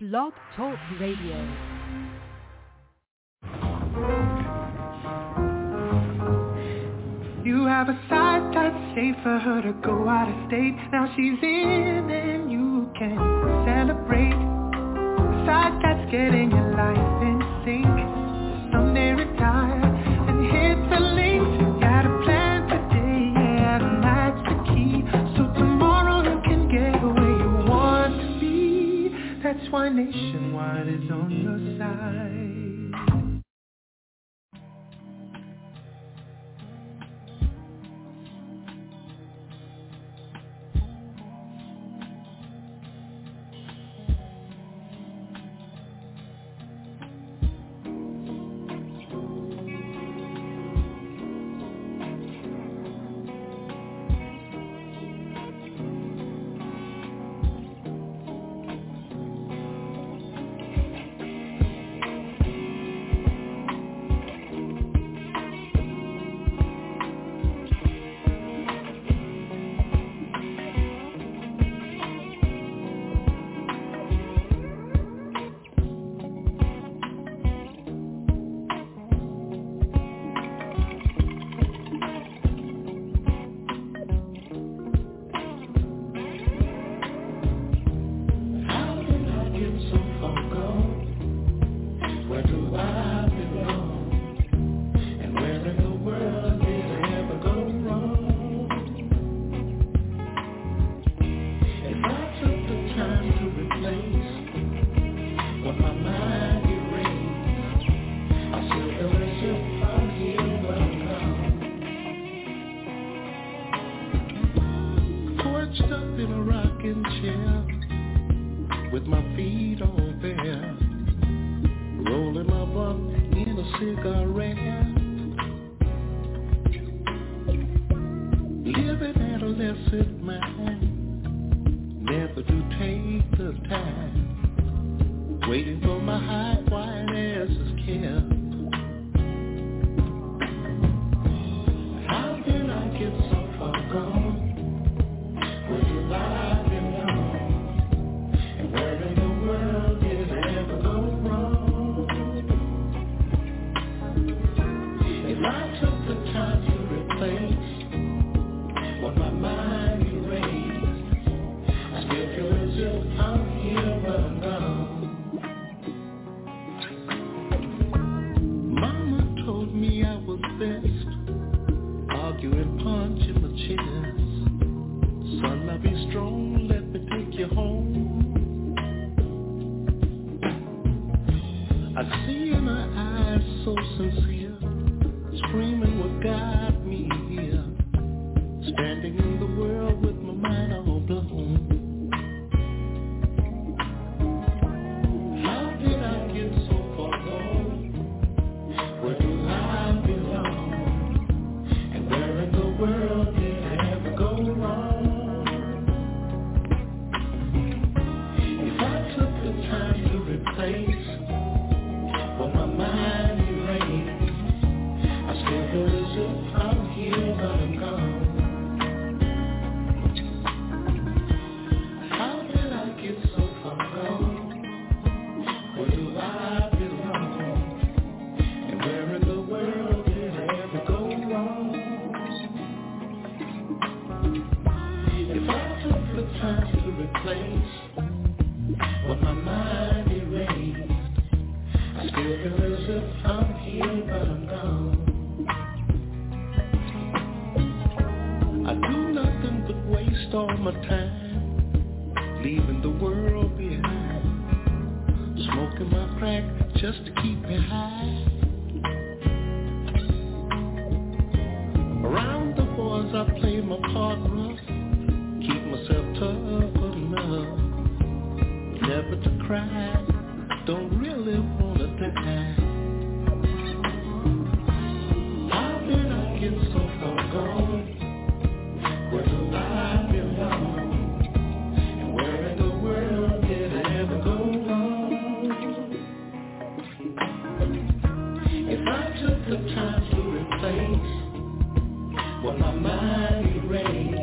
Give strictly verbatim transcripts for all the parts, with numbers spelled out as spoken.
Blog Talk Radio. You have a side that's safe for her to go out of state. Now she's in and you can celebrate. A side that's getting your life in sync. Someday retire and hit the links. You got a plan today, yeah, and that's the key. So tomorrow you can get where you want to be. That's why Nationwide is on your side.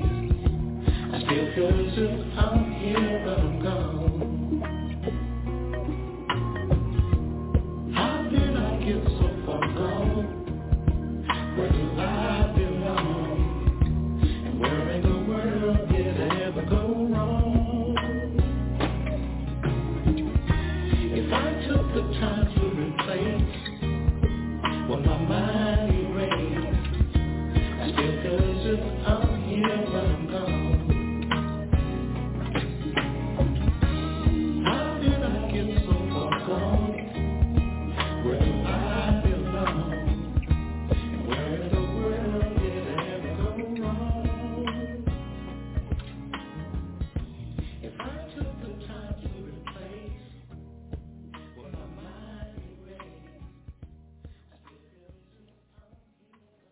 Still feel as if I'm here, but I'm gone.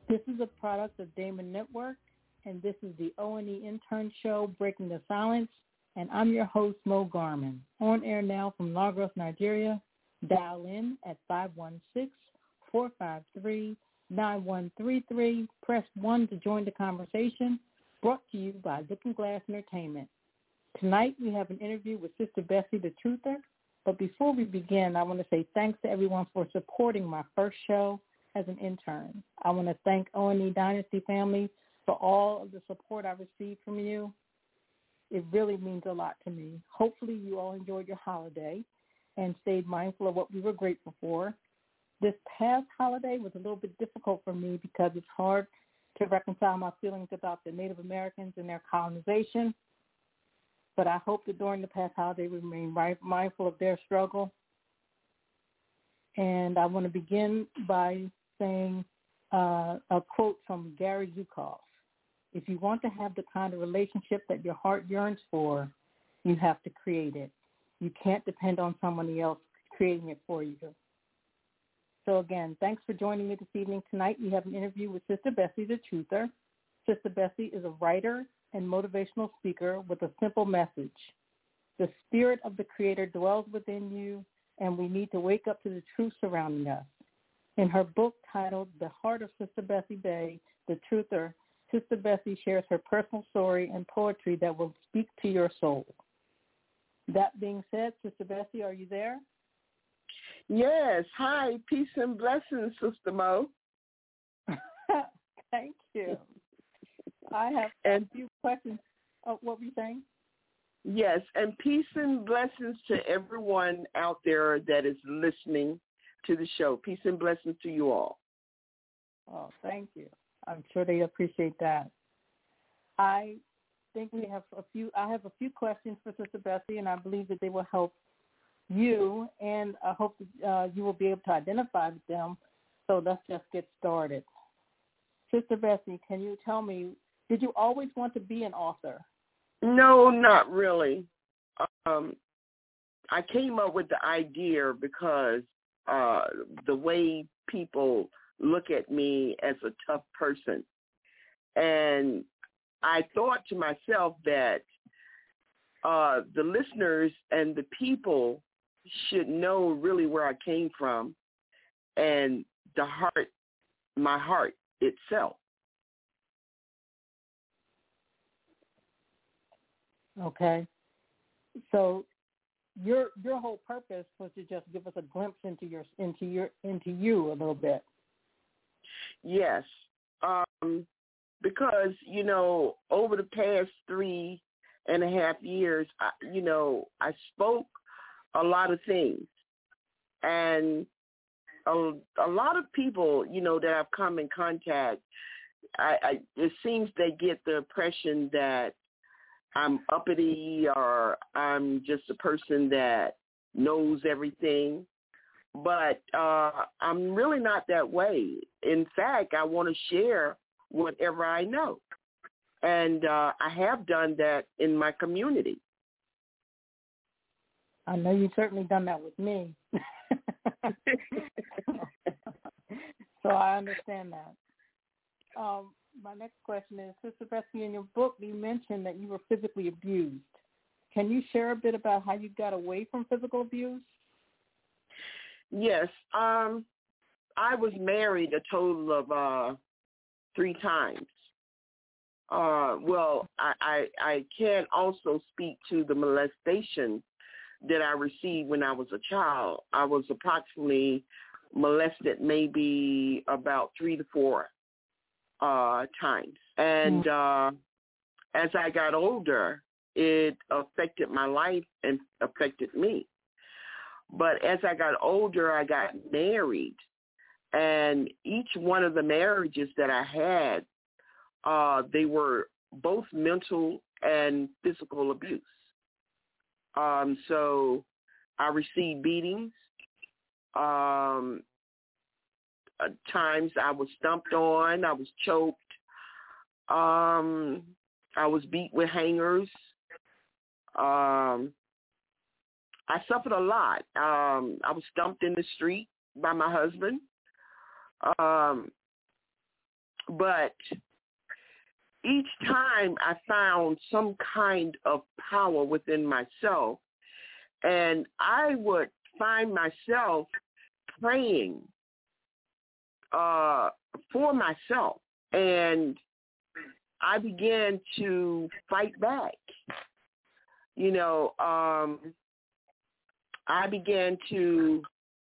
This is a product of Damon Network, and this is the O and E Intern Show, Breaking the Silence, and I'm your host, Mo Garmin. On air now from Lagos, Nigeria. Dial in at five one six, four five three, nine one three three. Press one to join the conversation, brought to you by Looking Glass Entertainment. Tonight we have an interview with Sister Bessie the Truther, but before we begin, I want to say thanks to everyone for supporting my first show as an intern. I want to thank O and E Dynasty family for all of the support I received from you. It really means a lot to me. Hopefully you all enjoyed your holiday and stayed mindful of what we were grateful for. This past holiday was a little bit difficult for me because it's hard to reconcile my feelings about the Native Americans and their colonization. But I hope that during the past holiday we remain mindful of their struggle. And I want to begin by saying uh, a quote from Gary Zukav. If you want to have the kind of relationship that your heart yearns for, you have to create it. You can't depend on somebody else creating it for you. So again, thanks for joining me this evening. Tonight we have an interview with Sister Bessie the Truther. Sister Bessie is a writer and motivational speaker with a simple message. The spirit of the Creator dwells within you, and we need to wake up to the truth surrounding us. In her book titled The Heart of Sister Bessie Bay, the Truther, Sister Bessie shares her personal story and poetry that will speak to your soul. That being said, Sister Bessie, are you there? Yes. Hi. Peace and blessings, Sister Mo. Thank you. I have and, a few questions. Oh, what were you saying? Yes, and peace and blessings to everyone out there that is listening to the show. Peace and blessings to you all. Oh, thank you. I'm sure they appreciate that. I think we have a few. I have a few questions for Sister Bessie, and I believe that they will help you, and I hope that uh, you will be able to identify with them. So let's just get started. Sister Bessie, can you tell me, did you always want to be an author? No, not really. Um, I came up with the idea because uh, the way people look at me as a tough person. And I thought to myself that uh, the listeners and the people should know really where I came from and the heart, my heart itself. Okay. So your your whole purpose was to just give us a glimpse into your into your into you a little bit. Yes. Um, because, you know, over the past three and a half years, I, you know, I spoke a lot of things. And a, a lot of people, you know, that I've come in contact, I, I it seems they get the impression that I'm uppity or I'm just a person that knows everything. But uh, I'm really not that way. In fact, I want to share whatever I know. And uh, I have done that in my community. I know you've certainly done that with me. So I understand that. Um, my next question is, Sister Bessie, in your book, you mentioned that you were physically abused. Can you share a bit about how you got away from physical abuse? Yes. Um, I was married a total of uh, three times. Uh, well, I, I, I can also speak to the molestation that I received when I was a child. I was approximately molested maybe about three to four uh, times. And uh, as I got older, it affected my life and affected me. But as I got older, I got married. And each one of the marriages that I had, uh, they were both mental and physical abuse. Um, so I received beatings. Um, at times I was stomped on. I was choked. Um, I was beat with hangers. Um, I suffered a lot. Um, I was dumped in the street by my husband. Um, But each time I found some kind of power within myself, and I would find myself praying uh, for myself, and I began to fight back. You know, um, I began to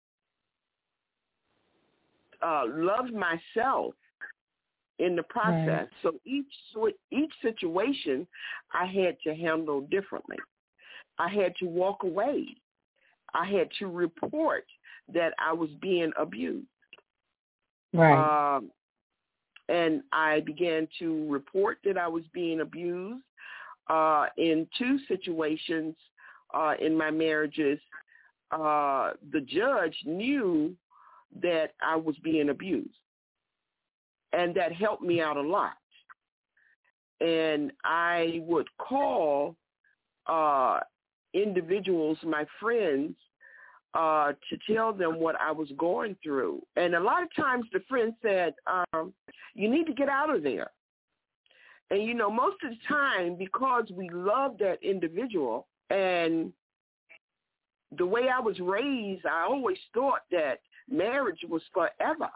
uh, love myself in the process. Right. So each each situation I had to handle differently. I had to walk away. I had to report that I was being abused. Right. Um, and I began to report that I was being abused uh, in two situations uh, in my marriages. Uh, the judge knew that I was being abused, and that helped me out a lot. And I would call uh, individuals, my friends, uh, to tell them what I was going through. And a lot of times the friend said, um, you need to get out of there. And, you know, most of the time, because we love that individual, and the way I was raised, I always thought that marriage was forever.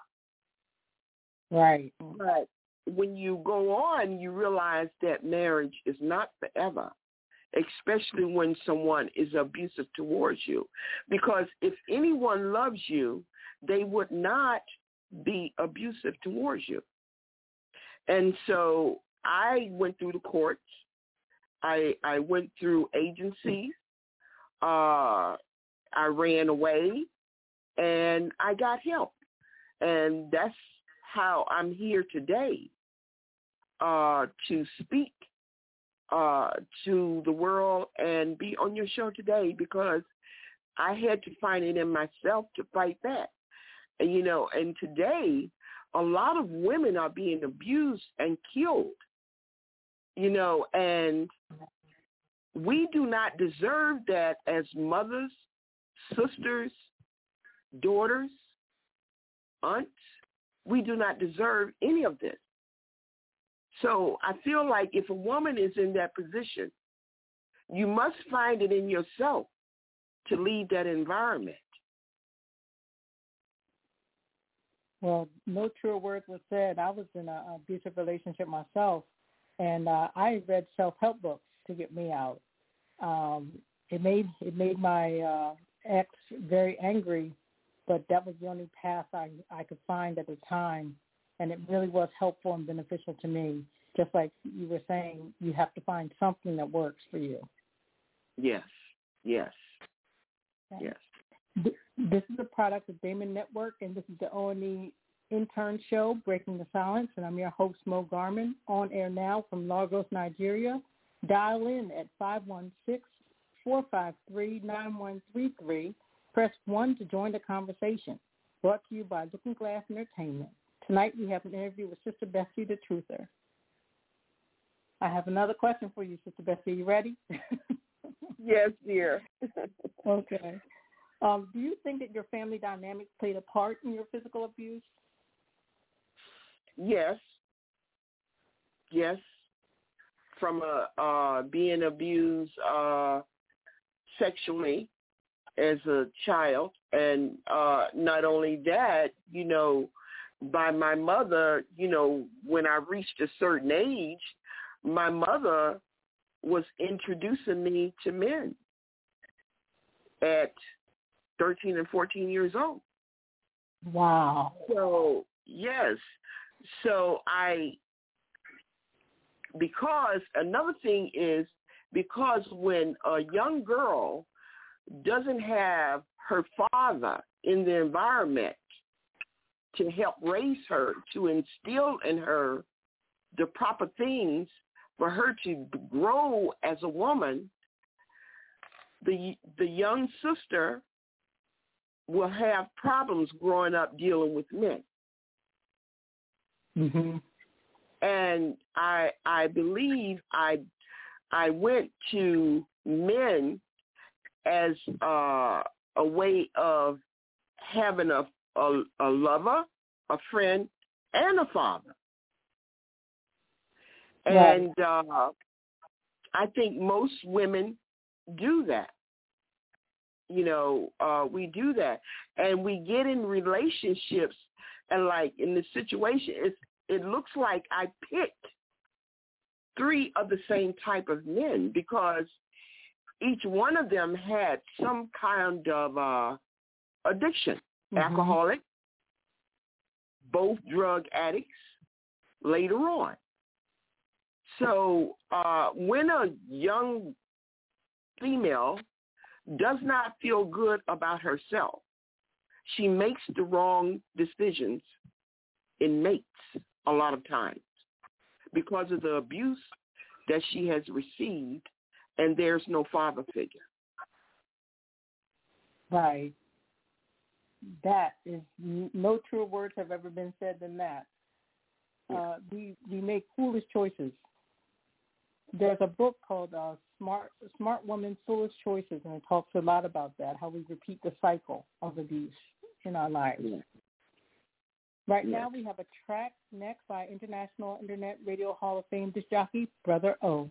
Right. But when you go on, you realize that marriage is not forever, especially when someone is abusive towards you. Because if anyone loves you, they would not be abusive towards you. And so I went through the courts. I I went through agencies. Uh, I ran away, and I got help. And that's how I'm here today, uh, to speak uh, to the world and be on your show today, because I had to find it in myself to fight back. And, you know, and today a lot of women are being abused and killed, you know, and we do not deserve that as mothers, sisters, daughters, aunts. We do not deserve any of this. So I feel like if a woman is in that position, you must find it in yourself to leave that environment. Well, no truer words were said. I was in an abusive relationship myself, and uh, I read self-help books to get me out. Um, it made it made my uh, ex very angry, but that was the only path I, I could find at the time, and it really was helpful and beneficial to me. Just like you were saying, you have to find something that works for you. Yes, yes, Okay. yes. This is a product of Damon Network, and this is the O and E Intern Show, Breaking the Silence, and I'm your host, Mo Garmin, on air now from Lagos, Nigeria. Dial in at five one six, four five three, nine one three three. Press one to join the conversation. Brought to you by Looking Glass Entertainment. Tonight we have an interview with Sister Bessie the Truther. I have another question for you, Sister Bessie. You ready? Yes, dear. Okay. Um, do you think that your family dynamics played a part in your physical abuse? Yes. Yes. From uh, uh, being abused uh, sexually as a child, and uh, not only that, you know, by my mother, you know, when I reached a certain age, my mother was introducing me to men at thirteen and fourteen years old. Wow. So, yes. So I, because another thing is, because when a young girl doesn't have her father in the environment to help raise her, to instill in her the proper things for her to grow as a woman, the the young sister will have problems growing up dealing with men. Mm-hmm. And I I believe I I went to men as uh, a way of having a, a a lover, a friend, and a father. And right. uh, I think most women do that. You know, uh, we do that. And we get in relationships, and like in this situation, it's, it looks like I picked three of the same type of men because each one of them had some kind of uh, addiction. Mm-hmm. Alcoholic, both drug addicts later on. So uh, when a young female does not feel good about herself, she makes the wrong decisions in mates a lot of times because of the abuse that she has received, and there's no father figure. Right. That is, no truer words have ever been said than that. Uh, we we make foolish choices. There's a book called uh, Smart Smart Woman's Foolish Choices, and it talks a lot about that, how we repeat the cycle of abuse in our lives. Yeah. Right yeah. now we have a track next by International Internet Radio Hall of Fame disc jockey, Brother O.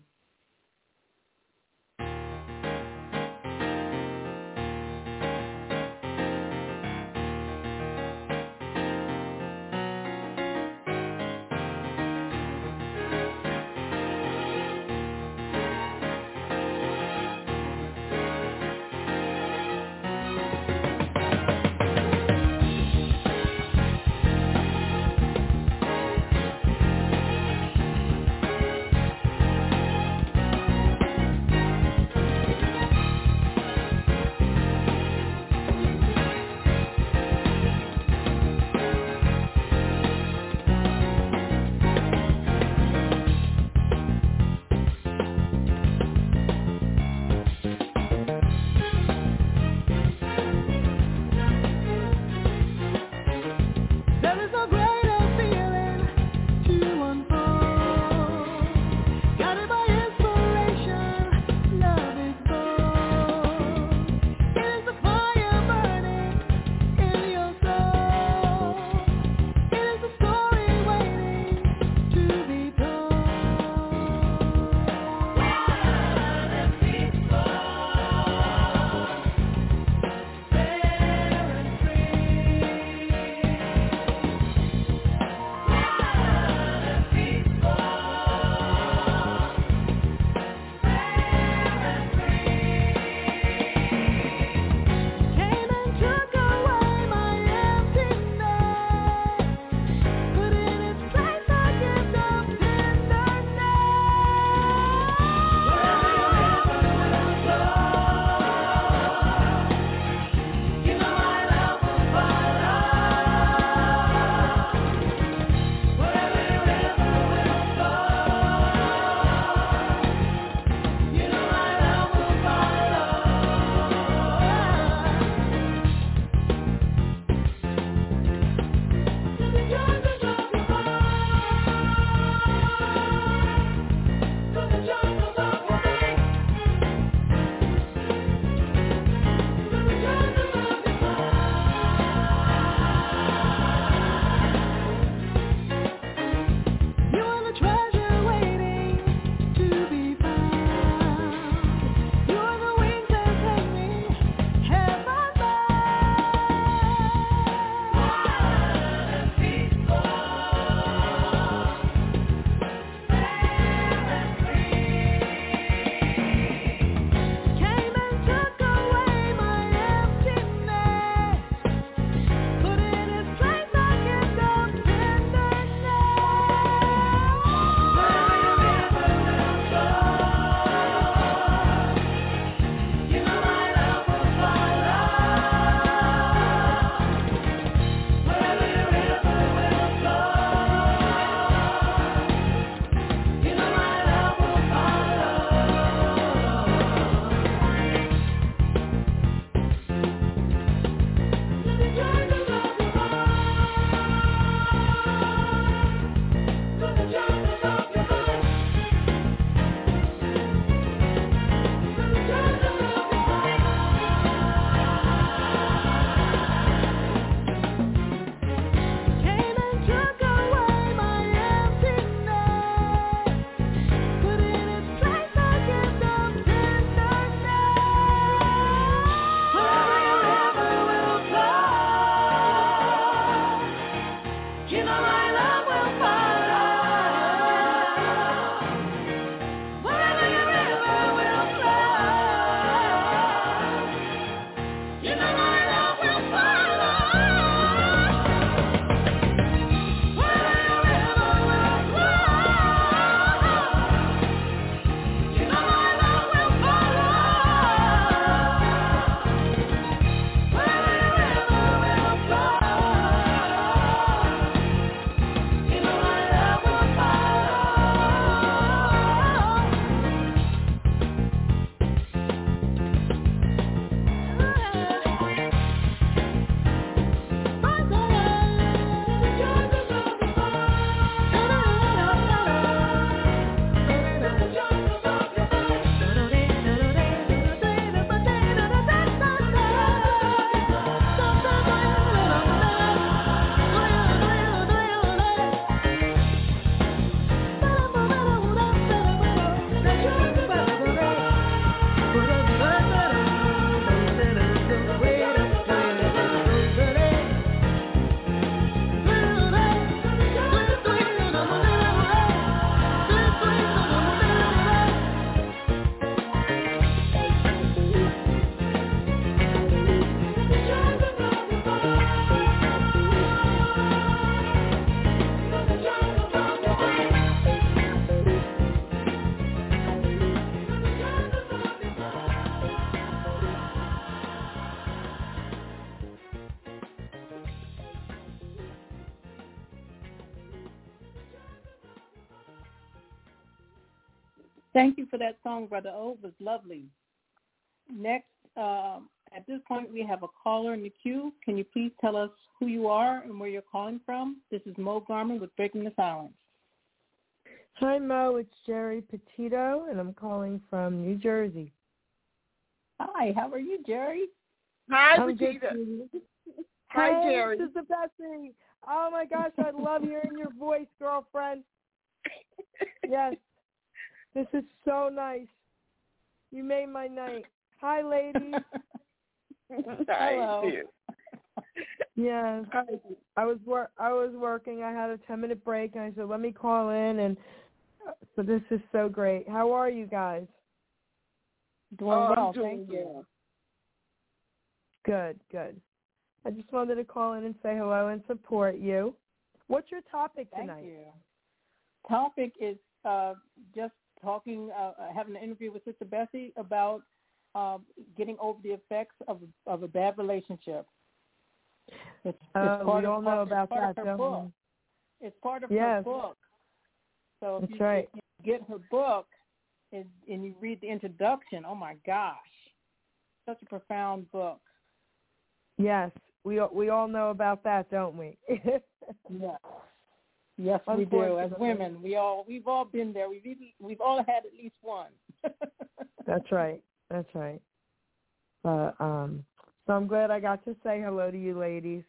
Thank you for that song, Brother O. It was lovely. Next, um, at this point, we have a caller in the queue. Can you please tell us who you are and where you're calling from? This is Mo Garman with Breaking the Silence. Hi, Mo. It's Jerry Petito, and I'm calling from New Jersey. Hi, how are you, Jerry? Hi, I'm Petito. good. Hi, hey, Jerry. This is the best thing. Oh, my gosh, I love hearing your voice, girlfriend. Yes, this is so nice. You made my night. Hi, ladies. Hello. Yes, I was wor- I was working. I had a ten minute break, and I said, "Let me call in." And so this is so great. How are you guys? Doing oh, well, doing thank you. well. Good, good. I just wanted to call in and say hello and support you. What's your topic tonight? Thank you. Topic is uh, just talking, uh, having an interview with Sister Bessie about uh, getting over the effects of of a bad relationship. It's, it's uh, part we of, all know part, about it's part that, of her don't book. we? It's part of yes. her book. So if That's you, right. if you get her book and, and you read the introduction, oh my gosh, such a profound book. Yes, we we all know about that, don't we? Yes, yes, we do. As women, we all we've all been there. We've even, we've all had at least one. That's right. That's right. Uh, um, so I'm glad I got to say hello to you, ladies.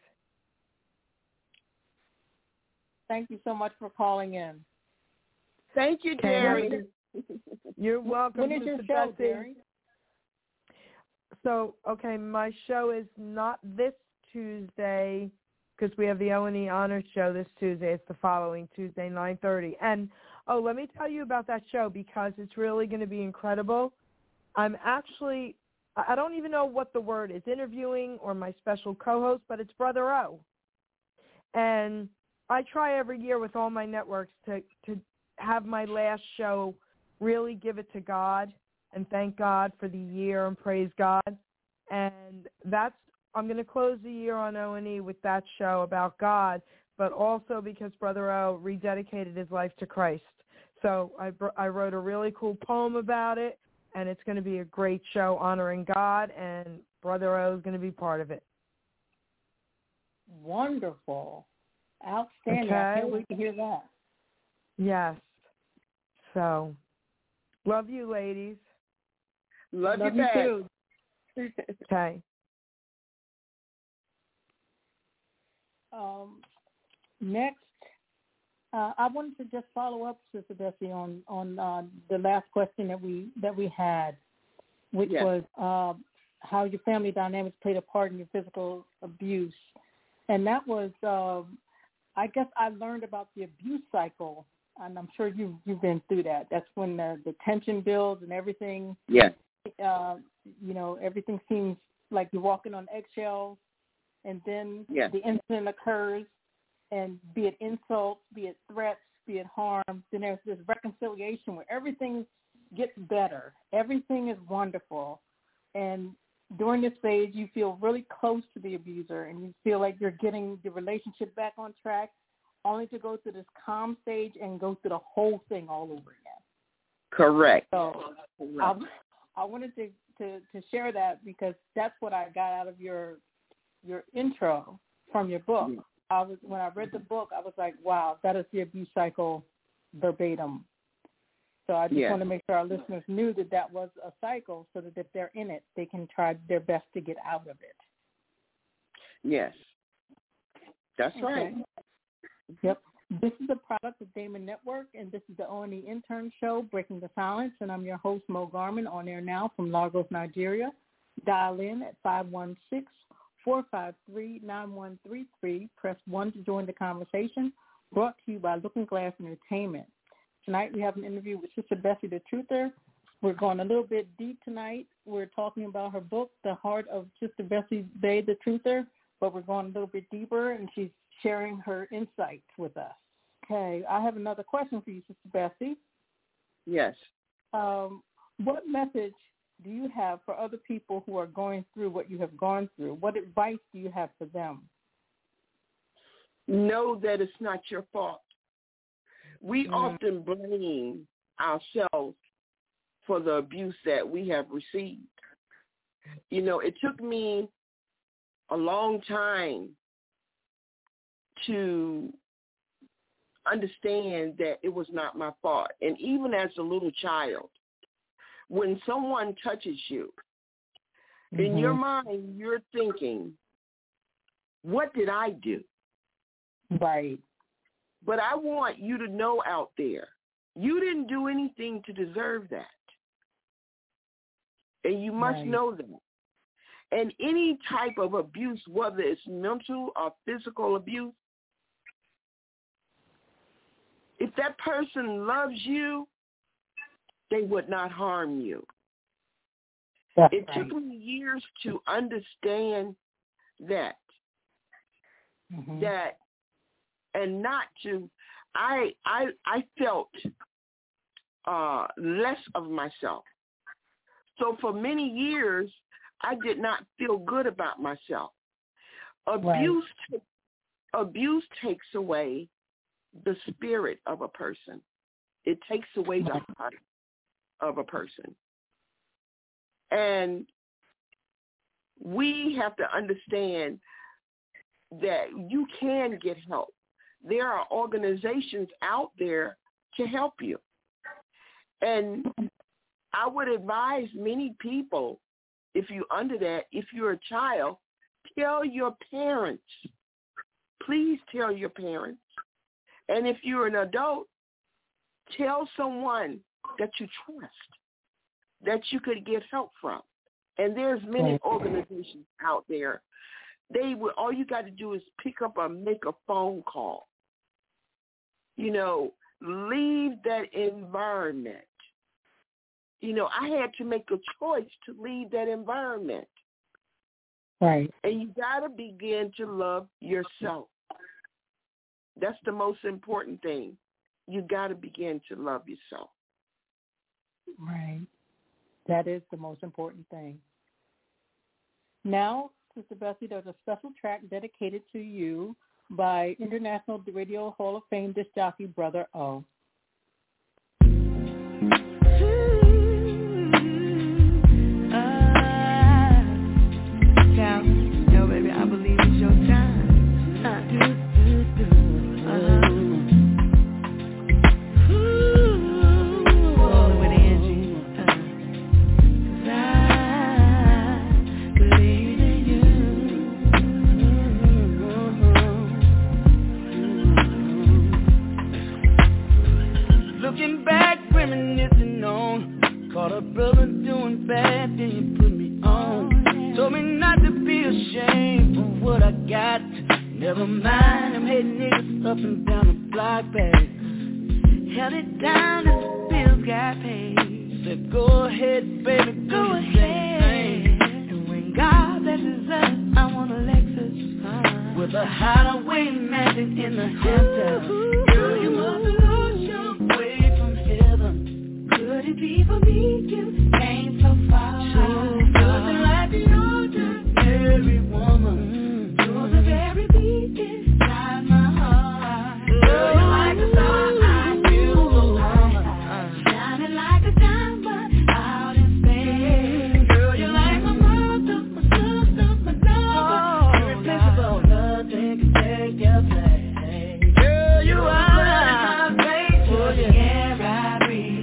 Thank you so much for calling in. Thank you, Jerry. You're welcome. When is your show, Jerry? So, okay, my show is not this Tuesday because we have the O and E Honors show this Tuesday. It's the following Tuesday, nine thirty. And, oh, let me tell you about that show because it's really going to be incredible. I'm actually, I don't even know what the word is, interviewing or my special co-host, but it's Brother O. And I try every year with all my networks to, to have my last show really give it to God and thank God for the year and praise God. And that's, I'm going to close the year on O and E with that show about God, but also because Brother O rededicated his life to Christ. So I, I wrote a really cool poem about it, and it's going to be a great show honoring God, and Brother O is going to be part of it. Wonderful. Outstanding. Okay. I can't wait to hear that. Yes. So, love you, ladies. Love, love you, you back. too. Okay. Um, next, uh, I wanted to just follow up, Sister Bessie, on on uh, the last question that we that we had, which yes. was uh, how your family dynamics played a part in your physical abuse, and that was, uh, I guess, I learned about the abuse cycle, and I'm sure you you've been through that. That's when the, the tension builds and everything. Yes. Uh, you know, everything seems like you're walking on eggshells. And then yes. the incident occurs, and be it insults, be it threats, be it harm, then there's this reconciliation where everything gets better. Everything is wonderful. And during this phase, you feel really close to the abuser, and you feel like you're getting the relationship back on track, only to go through this calm stage and go through the whole thing all over again. Correct. So Correct. I, I wanted to, to, to share that because that's what I got out of your your intro from your book. Mm-hmm. I was when I read the book, I was like, wow, that is the abuse cycle verbatim. So I just yes. want to make sure our listeners knew that that was a cycle so that if they're in it, they can try their best to get out of it. Yes. That's okay. right. Yep. This is a product of Damon Network, and this is the O and E Intern Show, Breaking the Silence, and I'm your host, Mo Garman, on air now from Lagos, Nigeria. Dial in at five one six, four five three, nine one three three. Press one to join the conversation. Brought to you by Looking Glass Entertainment. Tonight we have an interview with Sister Bessie the Truther. We're going a little bit deep tonight. We're talking about her book, The Heart of Sister Bessie Bay the Truther, but we're going a little bit deeper, and she's sharing her insights with us. Okay, I have another question for you, Sister Bessie. Yes. Um, what message do you have for other people who are going through what you have gone through? What advice do you have for them? Know that it's not your fault. We mm. often blame ourselves for the abuse that we have received. You know, it took me a long time to understand that it was not my fault. And even as a little child, when someone touches you, mm-hmm. in your mind, you're thinking, what did I do? Right. But I want you to know out there, you didn't do anything to deserve that. And you must right. know that. And any type of abuse, whether it's mental or physical abuse, if that person loves you, they would not harm you. That's it right. took me years to understand that. Mm-hmm. That and not to I I I felt uh, less of myself. So for many years I did not feel good about myself. Abuse right. abuse takes away the spirit of a person. It takes away the heart of a person. And we have to understand that you can get help. There are organizations out there to help you. And I would advise many people, if you're under that, if you're a child, tell your parents. Please tell your parents. And if you're an adult, tell someone that you trust, that you could get help from. And there's many organizations out there. They will, all you got to do is pick up or make a phone call. You know, leave that environment. You know, I had to make a choice to leave that environment. Right. And you got to begin to love yourself. That's the most important thing. You got to begin to love yourself. Right. That is the most important thing. Now, Sister Bessie, there's a special track dedicated to you by International Radio Hall of Fame disc jockey Brother O. Looking back, reminiscing on, caught a brother doing bad, then you put me on. Told me not to be ashamed for what I got. Never mind, I'm hitting niggas up and down the block, baby. Held it down and the bills got paid. Said go ahead, baby, do go ahead. And when God blesses us, I want a Lexus uh, with a hideaway mansion in the Hamptons. Girl, you must have lost your way. Could it be for me you came so far? So far. Like the ordinary woman, you're the very beat inside my heart. Girl, you're like a star, I feel so high, shining like a diamond out in space. Girl, you're like my mother, my sister, my lover. Irreplaceable, nothing can take your place. Girl, you are my face, for the air I breathe.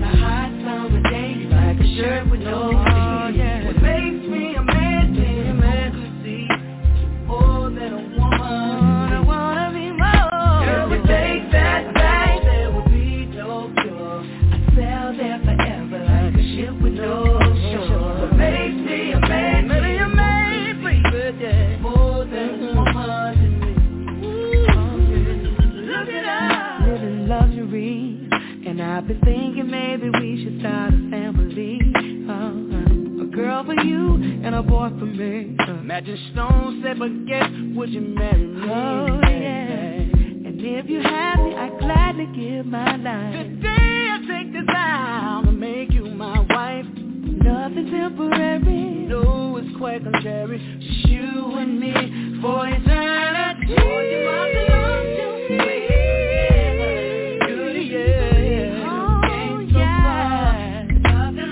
Shirt with no sleeves. Yeah. What makes me a man, makes a man to see more than a woman. I wanna be more. Girl, we take that back, there would be no cure. I sail there forever like a ship with no shore. What makes me a man, maybe a man, baby, more than a woman to me. Ooh, look at us, living luxury, and I've been thinking maybe we should start a family. Uh, a girl for you and a boy for me. Uh, Imagine Stone said, but guess, would you marry me? Oh, yeah. And if you have me, I'd gladly give my life. Today I take this vow to make you my wife. Nothing temporary. No, it's quite contrary. Just you and me for eternity. Oh, you must love to me. Good, yeah. Oh, yeah.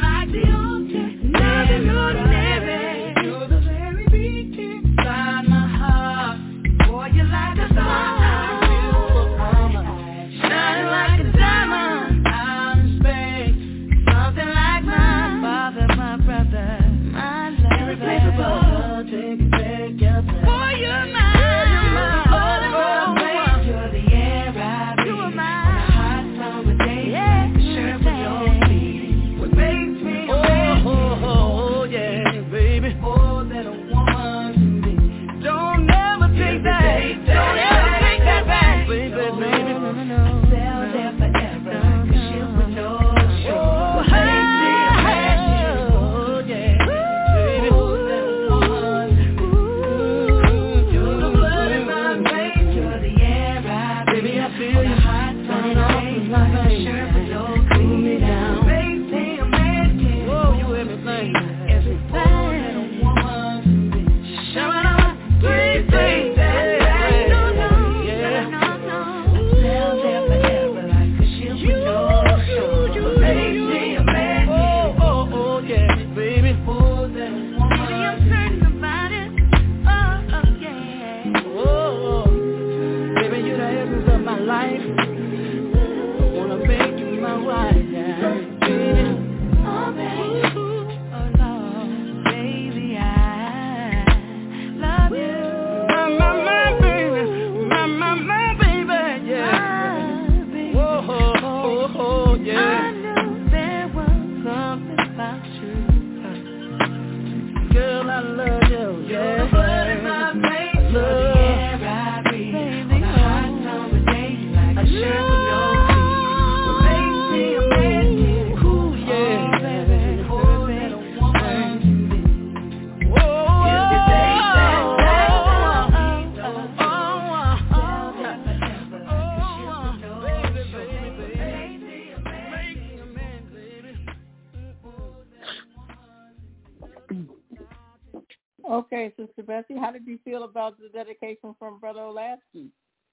Okay, Sister Bessie, how did you feel about the dedication from Brother Olasky?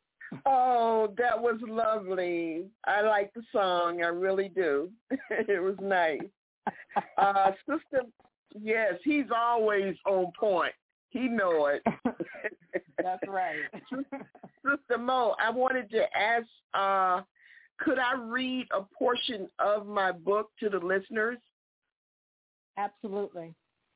Oh, that was lovely. I like the song. I really do. It was nice. Uh, Sister, yes, he's always on point. He know it. That's right. Sister Mo, I wanted to ask, uh, could I read a portion of my book to the listeners? Absolutely.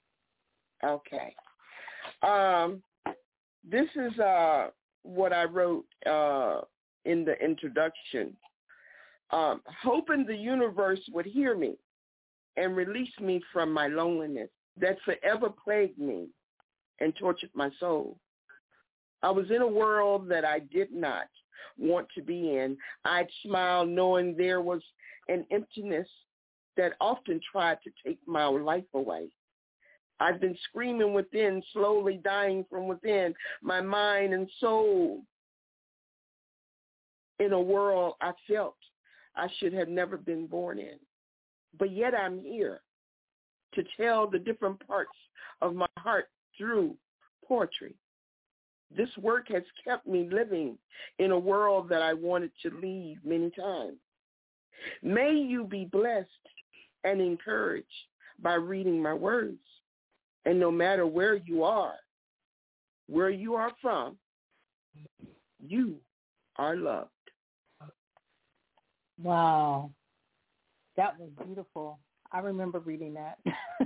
Okay. Um, this is uh, what I wrote uh, in the introduction. Um, hoping the universe would hear me and release me from my loneliness that forever plagued me and tortured my soul. I was in a world that I did not want to be in. I'd smile knowing there was an emptiness that often tried to take my life away. I've been screaming within, slowly dying from within, my mind and soul, in a world I felt I should have never been born in. But yet I'm here to tell the different parts of my heart through poetry. This work has kept me living in a world that I wanted to leave many times. May you be blessed and encouraged by reading my words. And no matter where you are, where you are from, you are loved. Wow. That was beautiful. I remember reading that.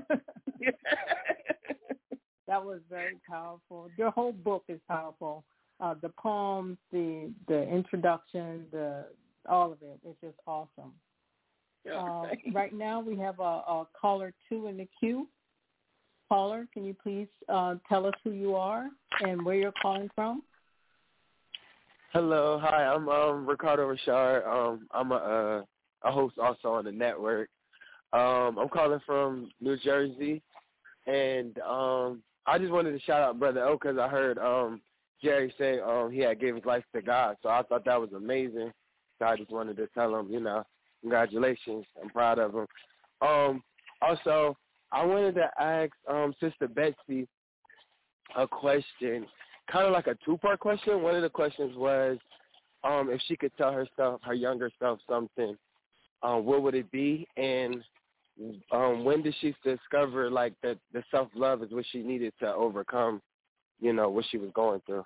That was very powerful. Your whole book is powerful. Uh, the poems, the the introduction, the all of it. It's just awesome. Uh, right now we have a, a caller two in the queue. Caller, can you please uh, tell us who you are and where you're calling from? Hello, hi. I'm um, Ricardo Richard. Um, I'm a, uh, a host also on the network. Um, I'm calling from New Jersey, and um, I just wanted to shout out Brother O because I heard um, Jerry say um, he had gave his life to God, so I thought that was amazing. So I just wanted to tell him, you know, congratulations. I'm proud of him. Um, also, I wanted to ask um, Sister Betsy a question, kind of like a two-part question. One of the questions was um, if she could tell herself, her younger self, something, uh, what would it be? And um, when did she discover, like, that the self-love is what she needed to overcome, you know, what she was going through?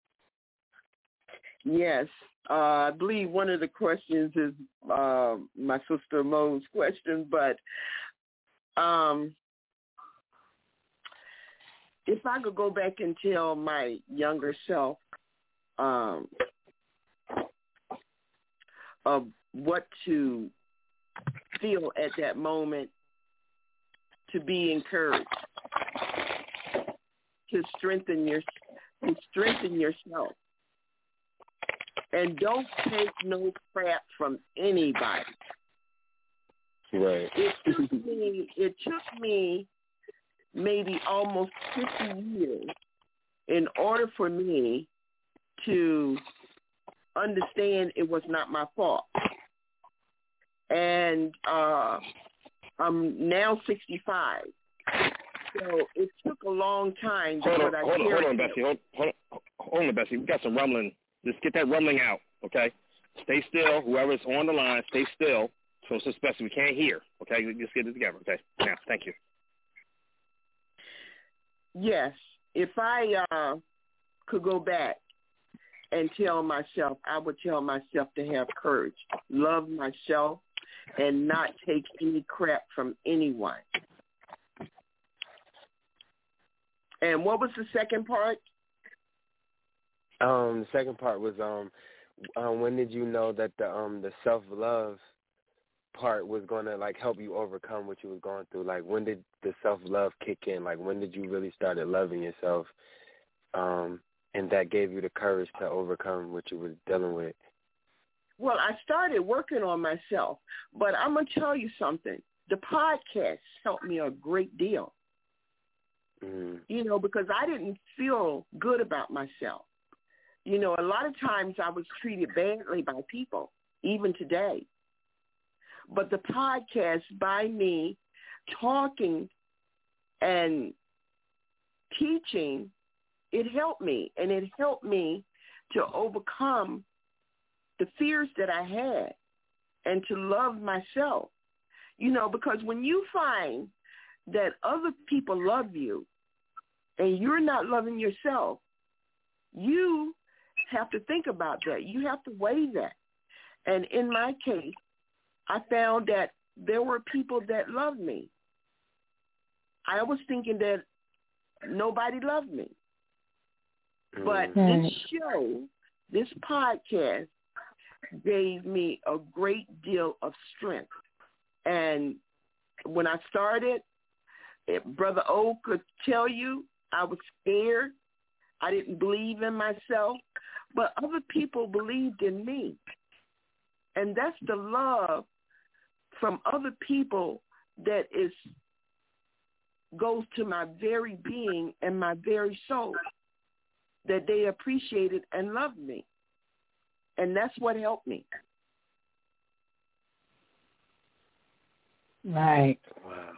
Yes. Uh, I believe one of the questions is uh, my sister Mo's question, but um, if I could go back and tell my younger self um, of what to feel at that moment, to be encouraged, to strengthen your, to strengthen yourself, and don't take no crap from anybody. Right. It took me. It took me maybe almost fifty years in order for me to understand it was not my fault. And uh, I'm now sixty-five, so it took a long time. Hold on, I hold on, hold on, Bessie. Hold, hold, hold on, Bessie. We got some rumbling. Just get that rumbling out, okay? Stay still. Whoever's on the line, stay still. So it's just Bessie. We can't hear, okay? Just get it together, okay? Now, thank you. Yes, if I uh, could go back and tell myself, I would tell myself to have courage, love myself, and not take any crap from anyone. And what was the second part? Um, the second part was um, um, when did you know that the um the self love part was gonna like help you overcome what you was going through? Like, when did the self love kick in? Like, when did you really started loving yourself? Um, and that gave you the courage to overcome what you was dealing with. Well, I started working on myself, but I'm gonna tell you something. The podcast helped me a great deal. Mm-hmm. You know, because I didn't feel good about myself. You know, a lot of times I was treated badly by people, even today. But the podcast, by me talking and teaching, it helped me. And it helped me to overcome the fears that I had and to love myself. You know, because when you find that other people love you and you're not loving yourself, you have to think about that. You have to weigh that. And in my case, I found that there were people that loved me. I was thinking that nobody loved me. But Mm. this show, this podcast, gave me a great deal of strength. And when I started, it, Brother O could tell you, I was scared. I didn't believe in myself. But other people believed in me. And that's the love from other people that is goes to my very being and my very soul, that they appreciated and loved me. And that's what helped me. Right. Wow.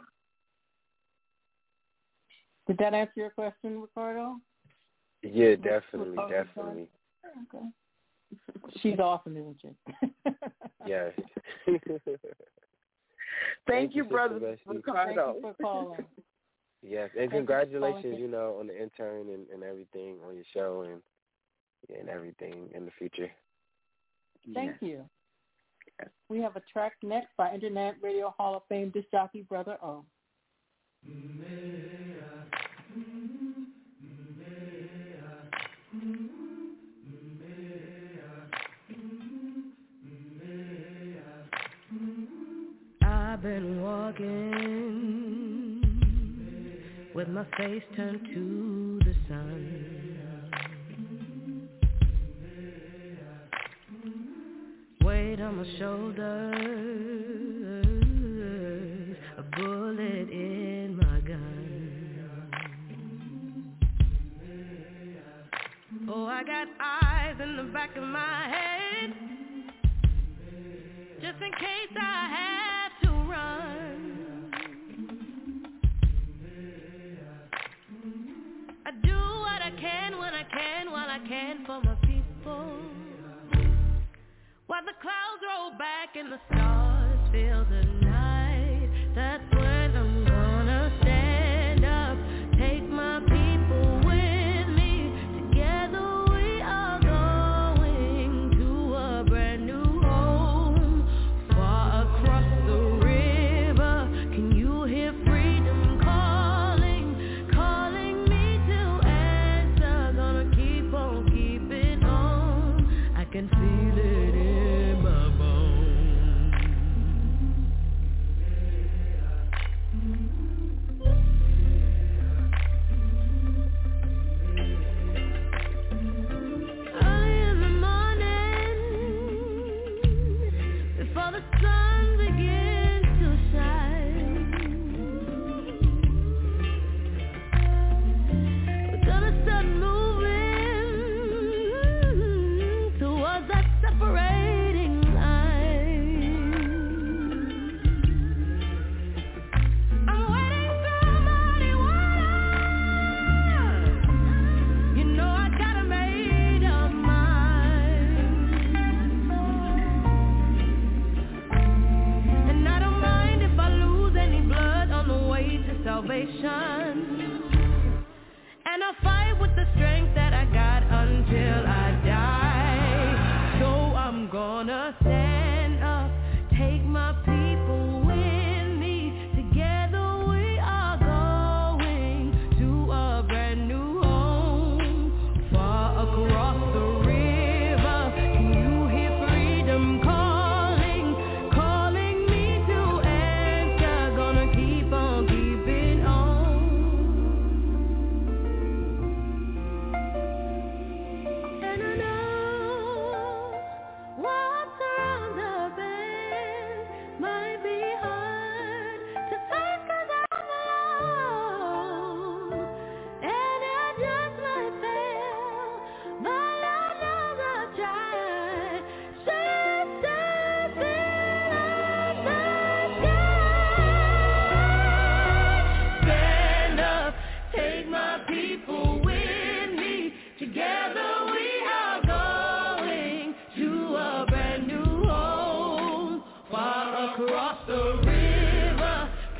Did that answer your question, Ricardo? Yeah, definitely, definitely. Okay. She's awesome, isn't she? Yes. Thank, Thank you, you, Brother Thank Ricardo. you for calling. Yes, and Thank congratulations, you, you know, on the intern and, and everything on your show and yeah, and everything in the future. Thank Yes. you. We have a track next by Internet Radio Hall of Fame disc jockey Brother O. I've been walking with my face turned to the sun, weight on my shoulders, a bullet in my gun. Oh, I got eyes in the back of my head, just in case I have to run. I do what I can when I can, while I can for my people. While the clouds roll back and the stars fill the night, that's when I'm gonna stand up, take my people with me. Together we are going to a brand new home, far across the river. Can you hear freedom calling, calling me to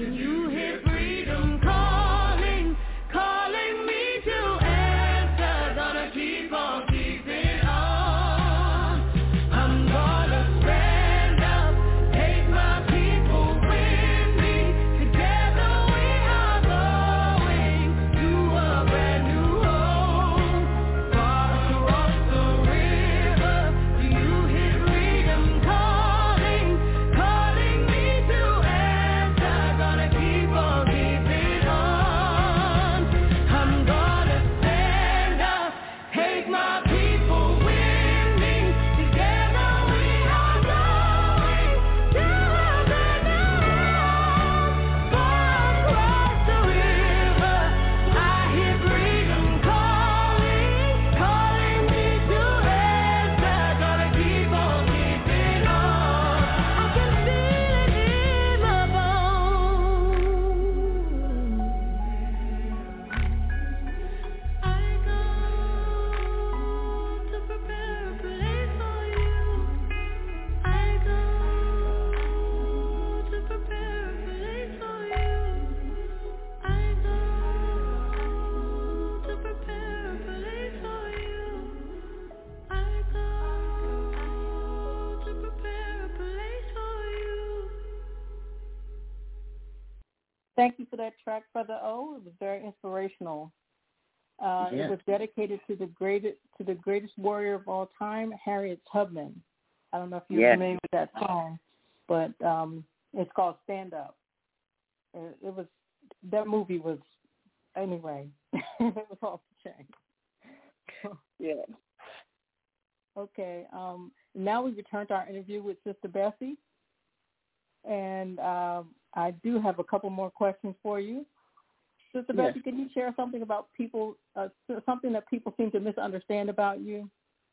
Can you hear freedom calling, calling me to answer? Gonna keep on keeping on. I'm gonna stand up, take my people with me. Together we are going to a brand new home, far across the river. Do you hear freedom calling, calling me to answer? Gonna keep on keeping on. I'm gonna stand up, take my people with me. Together we are going to a brand new home, far across the river. I hear freedom calling, calling me to answer. Gonna keep on keeping on. I can feel it in my bones. I go to prepare a place for you. I go to prepare a place for you. I go to prepare a place for you. I go to prepare a place for you. Thank you for that track, Brother O. It was very inspirational. Uh, Yeah. It was dedicated to the greatest to the greatest warrior of all time, Harriet Tubman. I don't know if you're Yes. familiar with that song, but um, it's called Stand Up. It, it was that movie was anyway. It was off the chain. Yeah. Okay. Um, now we return to our interview with Sister Bessie, and um, I do have a couple more questions for you. Sister Yes. Bessie, can you share something about people, uh, something that people seem to misunderstand about you?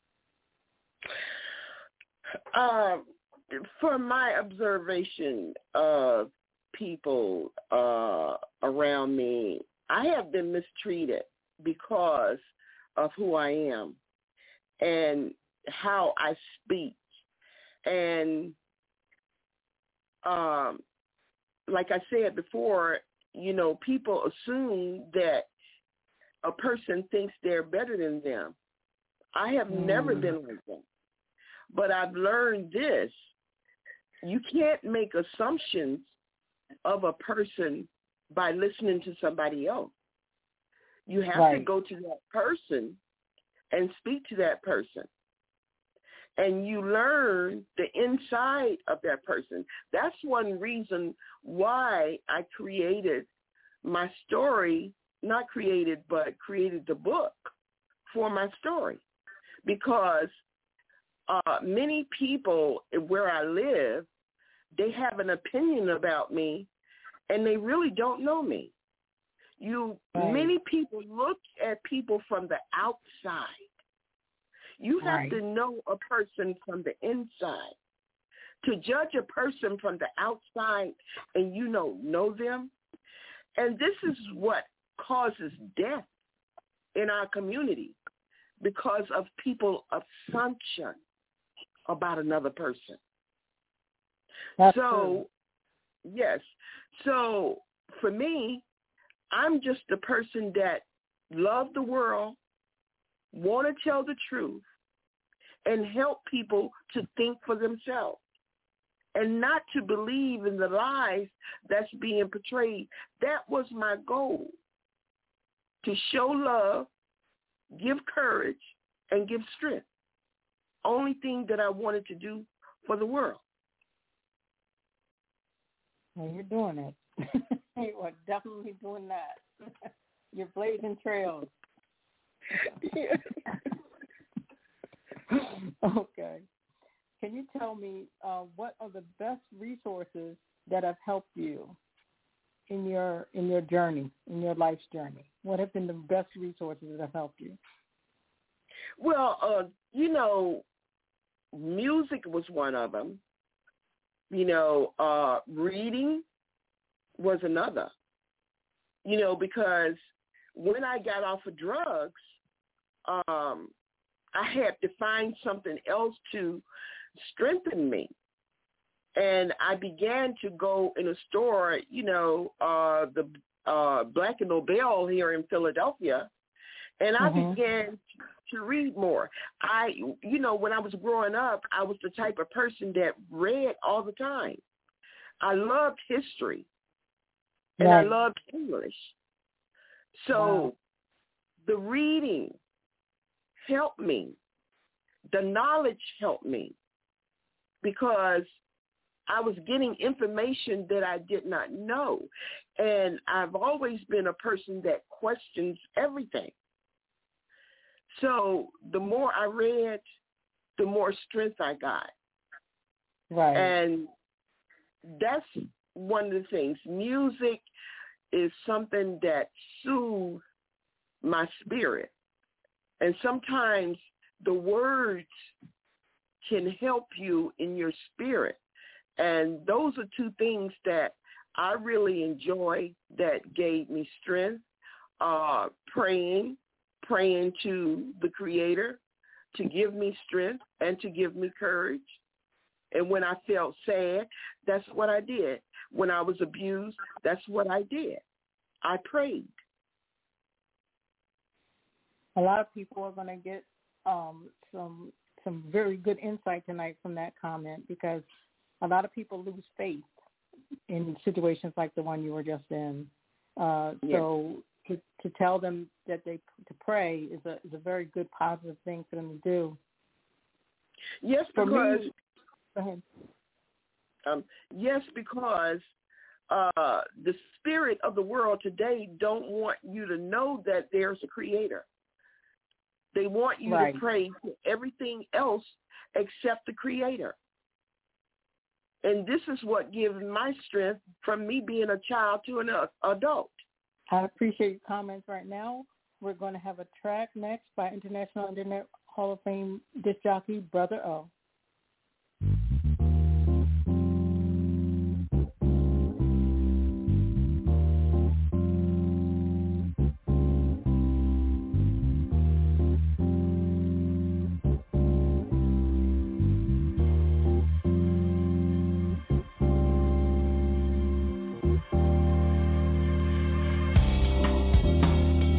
Um, from my observation of people uh, around me, I have been mistreated because of who I am and how I speak. And um, like I said before, you know, people assume that a person thinks they're better than them. I have Mm. never been like that. But I've learned this. You can't make assumptions of a person by listening to somebody else. You have to Right. go to that person and speak to that person. And you learn the inside of that person. That's one reason why I created my story, not created, but created the book for my story. Because uh, many people where I live, they have an opinion about me, and they really don't know me. You, Right. Many people look at people from the outside. You have Right. to know a person from the inside. To judge a person from the outside and you don't know them, and this is what causes death in our community because of people's assumption about another person. That's so, yes. So for me, I'm just the person that loved the world, want to tell the truth, and help people to think for themselves and not to believe in the lies that's being portrayed. That was my goal, to show love, give courage, and give strength. Only thing that I wanted to do for the world. Well, you're doing it. You are definitely doing that. You're blazing trails. Okay. Can you tell me uh, what are the best resources that have helped you in your in your journey, in your life's journey? What have been the best resources that have helped you? Well, uh, you know, music was one of them. You know, uh, reading was another. You know, because when I got off of drugs, um, I had to find something else to strengthen me. And I began to go in a store, you know, uh, the uh, Black and Nobel here in Philadelphia, and I Mhm. began to read more. I, you know, when I was growing up, I was the type of person that read all the time. I loved history, and I Right. loved English. So Wow. the reading helped me. The knowledge helped me because I was getting information that I did not know. And I've always been a person that questions everything. So the more I read, the more strength I got. Right. And that's one of the things. Music is something that soothes my spirit. And sometimes the words can help you in your spirit. And those are two things that I really enjoy that gave me strength. Uh, praying, praying to the Creator to give me strength and to give me courage. And when I felt sad, that's what I did. When I was abused, that's what I did. I prayed. A lot of people are going to get um, some some very good insight tonight from that comment, because a lot of people lose faith in situations like the one you were just in. Uh, Yes. So to, to tell them that they to pray is a is a very good positive thing for them to do. Yes, For because me, go ahead. um, yes, because uh, the spirit of the world today don't want you to know that there's a Creator. They want you Right. to pray to everything else except the Creator. And this is what gives my strength from me being a child to an uh, adult. I appreciate your comments right now. We're going to have a track next by International Internet Hall of Fame disc jockey Brother O.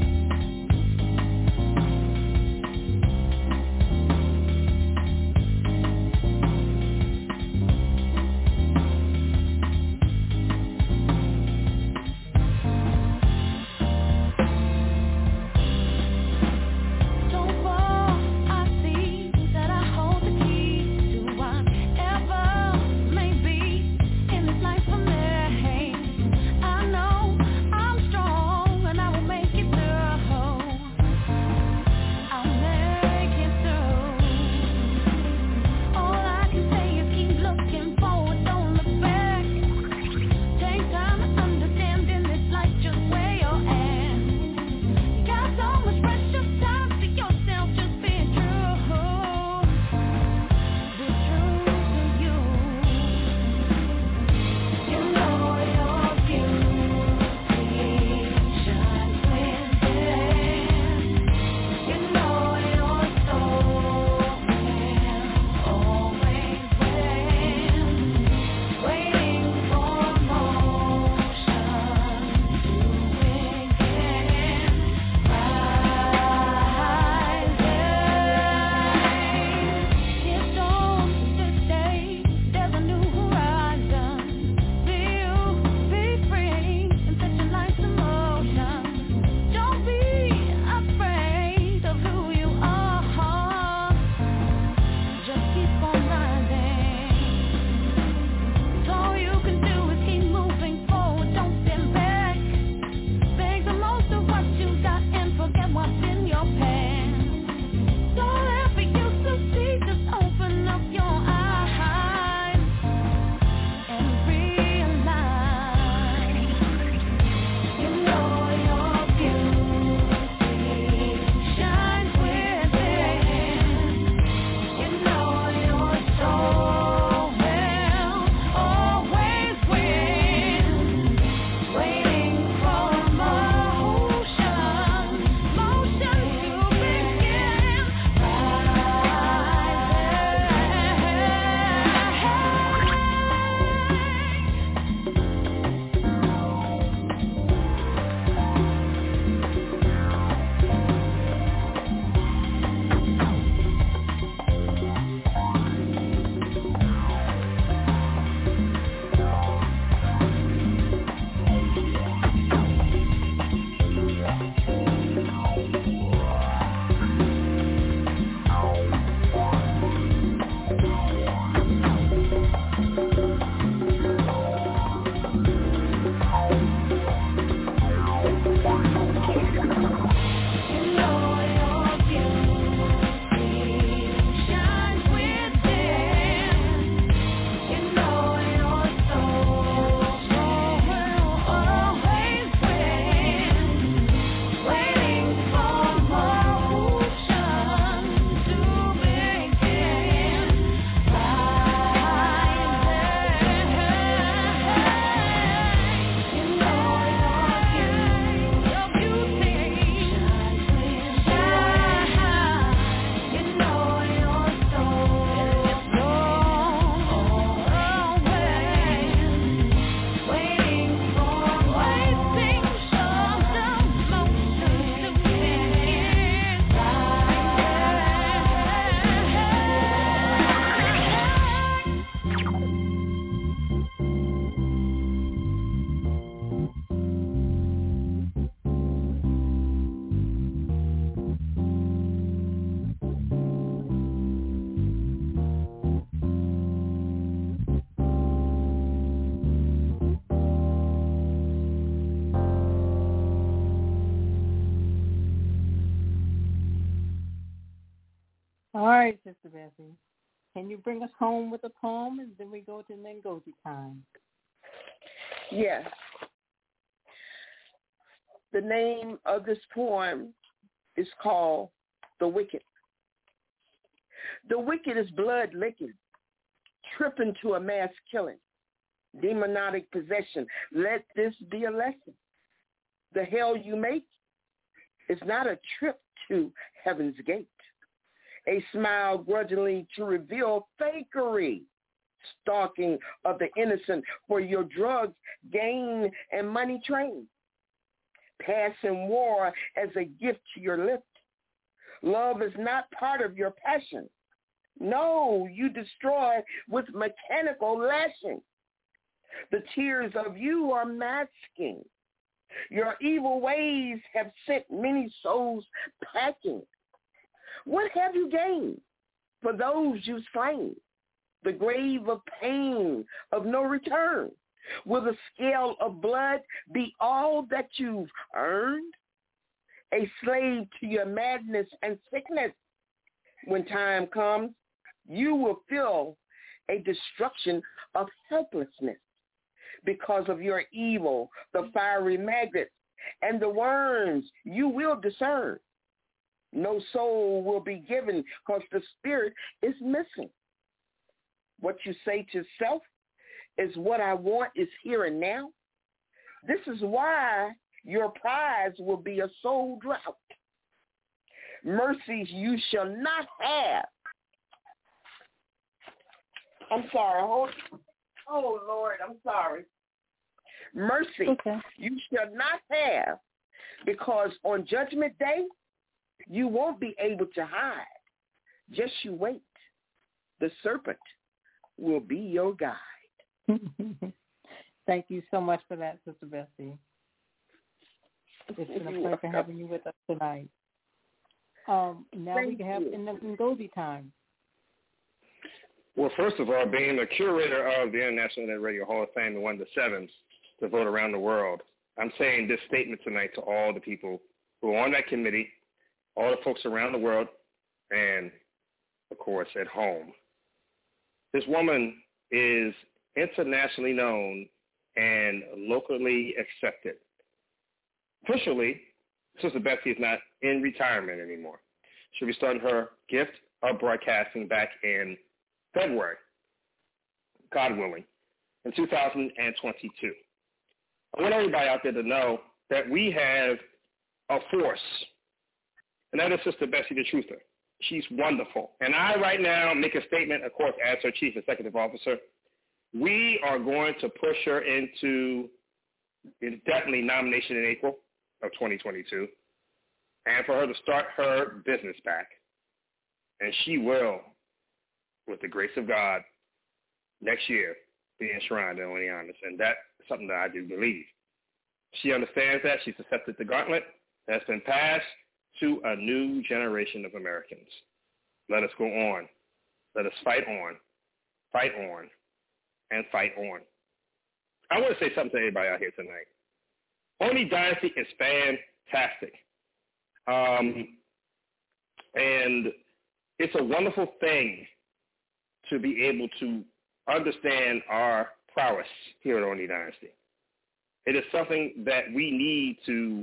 Thank All right, Sister Bessie. Can you bring us home with a poem, and then we go to Ngozi time? Yes. The name of this poem is called The Wicked. The wicked is blood licking, tripping to a mass killing, demonic possession. Let this be a lesson. The hell you make is not a trip to heaven's gate. A smile grudgingly to reveal fakery, stalking of the innocent for your drugs, gain, and money train. Passing war as a gift to your lips. Love is not part of your passion. No, you destroy with mechanical lashing. The tears of you are masking. Your evil ways have sent many souls packing. What have you gained for those you slain? The grave of pain, of no return. Will the scale of blood be all that you've earned? A slave to your madness and sickness. When time comes, you will feel a destruction of helplessness because of your evil, the fiery maggots, and the worms you will discern. No soul will be given because the spirit is missing. What you say to self is what I want is here and now. This is why your prize will be a soul drought. Mercies you shall not have. I'm sorry. Hold. Oh, Lord, I'm sorry. Mercy Okay. you shall not have, because on Judgment Day, you won't be able to hide. Just you wait. The serpent will be your guide. Thank you so much for that, Sister Bessie. It's been a pleasure having you with us tonight. Um, now Thank we can have you. in the Ngozi time. Well, first of all, being the curator of the International Internet Radio Hall of Fame and one of the sevens to vote around the world, I'm saying this statement tonight to all the people who are on that committee, all the folks around the world, and, of course, at home. This woman is internationally known and locally accepted. Officially, Sister Bessie is not in retirement anymore. She'll be starting her gift of broadcasting back in February, God willing, in two thousand twenty-two. I want everybody out there to know that we have a force, and that is Sister Bessie the Truther. She's wonderful. And I right now make a statement, of course, as her Chief Executive Officer. We are going to push her into definitely nomination in April of twenty twenty-two, and for her to start her business back. And she will, with the grace of God, next year be enshrined in O N E honors. And that's something that I do believe. She understands that. She's accepted the gauntlet that's been passed to a new generation of Americans. Let us go on. Let us fight on, fight on, and fight on. I want to say something to everybody out here tonight. O N E Dynasty is fantastic. Um, and it's a wonderful thing to be able to understand our prowess here at O N E Dynasty. It is something that we need to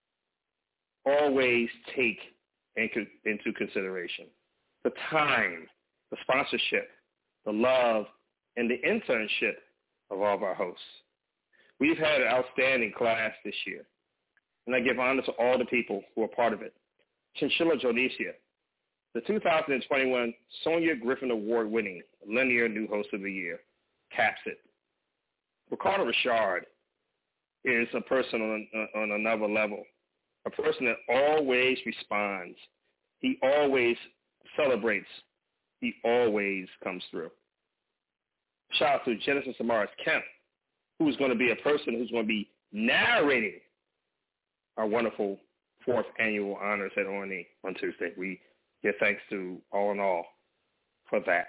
always take into consideration. The time, the sponsorship, the love, and the internship of all of our hosts. We've had an outstanding class this year, and I give honor to all the people who are part of it. Chinchilla Jonicia, the two thousand twenty-one Sonia Griffin Award-winning Linear New Host of the Year, caps it. Ricardo Richard is a person on, on another level, a person that always responds. He always celebrates. He always comes through. Shout out to Genesis Amaris Kemp, who's going to be a person who's going to be narrating our wonderful fourth annual honors at O N E on Tuesday. We give thanks to all in all for that.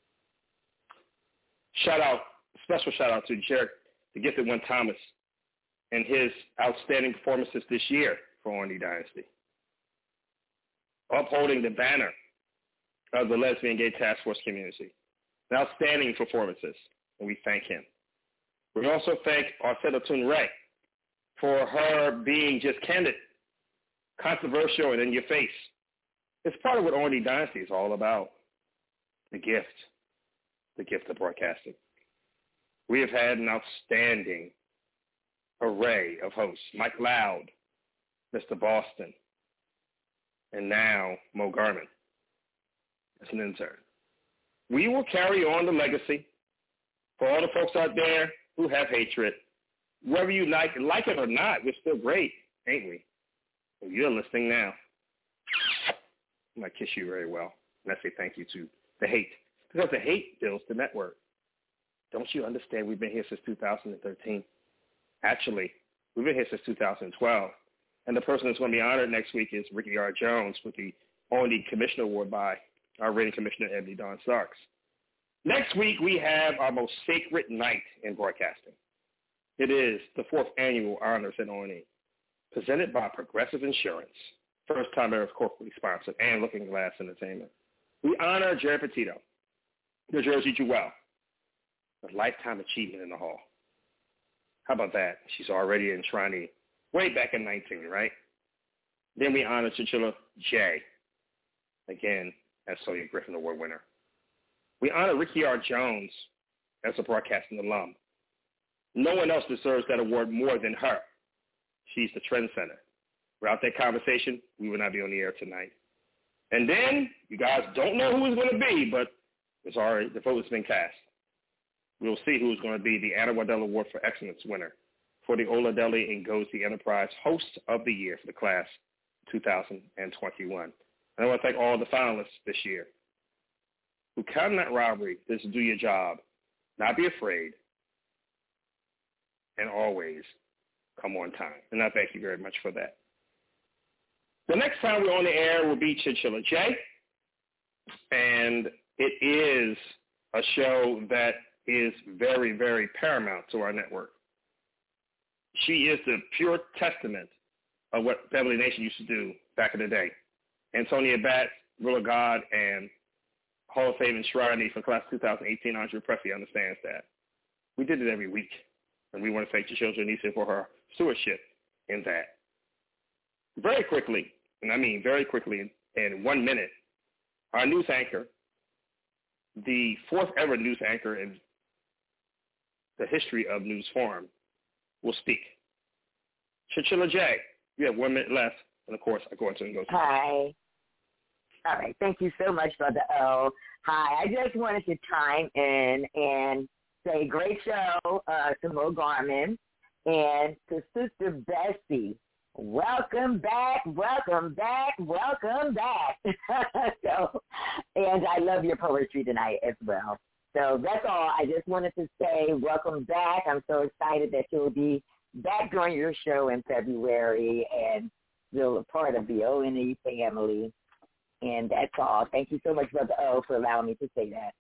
Shout out, special shout out to Jarek, the Gifted One Thomas, and his outstanding performances this year for O N E Dynasty. Upholding the banner of the Lesbian Gay Task Force community. Outstanding performances, and we thank him. We also thank Arceta Tunray for her being just candid, controversial, and in your face. It's part of what O N E Dynasty is all about, the gift, the gift of broadcasting. We have had an outstanding array of hosts, Mike Loud, Mister Boston, and now Mo Garmin as an intern. We will carry on the legacy for all the folks out there who have hatred. Whether you like, like it or not, we're still great, ain't we? Well, you're listening now. I might kiss you very well. And I say thank you to the hate. Because the hate builds the network. Don't you understand we've been here since two thousand thirteen? Actually, we've been here since two thousand twelve. And the person that's going to be honored next week is Ricky R. Jones with the O N E Commissioner Award by our rating commissioner, Ebony Dawn Starks. Next week, we have our most sacred night in broadcasting. It is the fourth annual Honors at O N E, presented by Progressive Insurance, first time ever corporately sponsored, and Looking Glass Entertainment. We honor Jerry Petito, New Jersey Jewel, a lifetime achievement in the hall. How about that? She's already in Trinity way back in nineteen, right? Then we honor Chinchilla J, again, as Sonia Griffin Award winner. We honor Ricky R. Jones as a broadcasting alum. No one else deserves that award more than her. She's the trendsetter. Without that conversation, we would not be on the air tonight. And then, you guys don't know who it's going to be, but it's already, the vote has been cast. We'll see who's going to be the Anna Waddell Award for Excellence winner for the Ola Deli Ngozi Enterprise Host of the Year for the class two thousand twenty-one. And I want to thank all the finalists this year who counted that robbery, just do your job, not be afraid, and always come on time. And I thank you very much for that. The next time we're on the air will be Chinchilla J, and it is a show that is very, very paramount to our network. She is the pure testament of what Beverly Nation used to do back in the day. Antonia Batts, Rilla God, and Hall of Fame enshrinee for class two thousand eighteen, Andrea Presley understands that. We did it every week, and we want to thank Chinchilla Janisa for her stewardship in that. Very quickly, and I mean very quickly, in one minute, our news anchor, the fourth ever news anchor in the history of News Forum, will speak. Chinchilla J, you have one minute left, and of course, I go into and go. Hi. All right. Thank you so much, Brother O. Hi. I just wanted to chime in and say great show uh, to Mo Garmin and to Sister Bessie. Welcome back, welcome back, welcome back. so, and I love your poetry tonight as well. So that's all. I just wanted to say welcome back. I'm so excited that you'll be back during your show in February and still a part of the O N E family. And that's all. Thank you so much, Brother O, for allowing me to say that.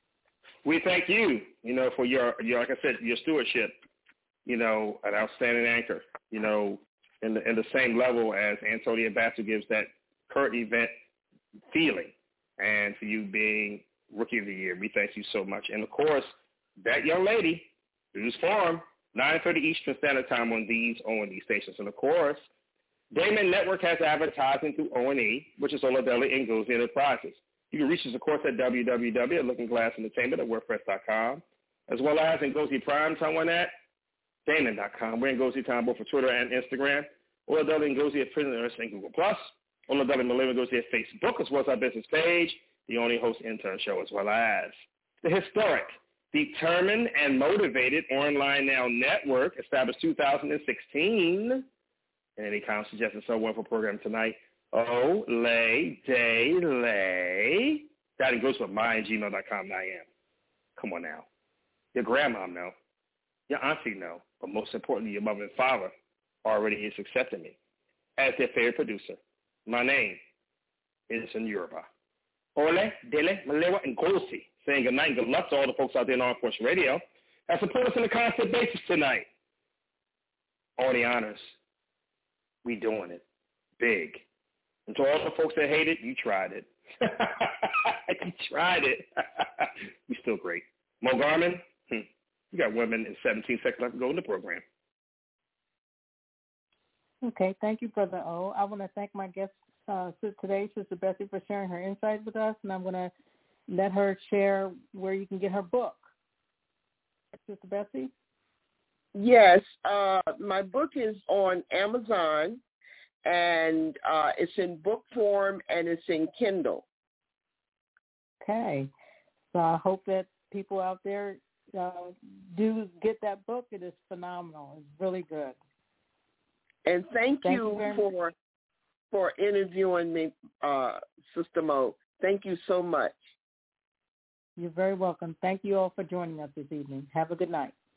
We thank you, you know, for your, your like I said, your stewardship, you know, an outstanding anchor, you know, in the in the same level as Antonia Batts, who gives that current event feeling, and for you being Rookie of the Year. We thank you so much. And, of course, that young lady, News Forum, nine thirty Eastern Standard Time on these O N E stations. And, of course, Damon Network has advertising through O N E, which is Ola Deli Ngozi Enterprises. You can reach us, of course, at w w w dot looking glass entertainment at wordpress dot com, as well as Ngozi Prime, someone at damon dot com. We're Ngozi Time both for Twitter and Instagram. Ola Deli Ngozi at Prisoners and Google Plus. Ola Deli Malema Ngozi at Facebook, as well as our business page, the Only Host Intern Show, as well as the historic, determined, and motivated Online Now Network, established two thousand sixteen. And any kind of suggestions so wonderful program tonight. Oh, lay, day, lay. That goes with my gmail dot com, I am. Come on now. Your grandma know. Your auntie know. But most importantly, your mother and father already is accepting me as their favorite producer. My name is in Yoruba. Ole, Dele, Malewa, and Ngozi. Saying good night and good luck to all the folks out there on Armed Force Radio that support us on a constant basis tonight. All the honors. We doing it big. And to all the folks that hate it, you tried it. You tried it. You're still great. Mo Garmin, hmm. you got women in seventeen seconds left to go in the program. Okay, thank you, Brother O. I want to thank my guest uh, today, Sister Bessie, for sharing her insights with us, and I'm going to let her share where you can get her book. Sister Bessie? Yes, uh, my book is on Amazon, and uh, it's in book form, and it's in Kindle. Okay, so I hope that people out there uh, do get that book. It is phenomenal. It's really good. And thank, thank you, you for for interviewing me, uh, Sister Mo. Thank you so much. You're very welcome. Thank you all for joining us this evening. Have a good night.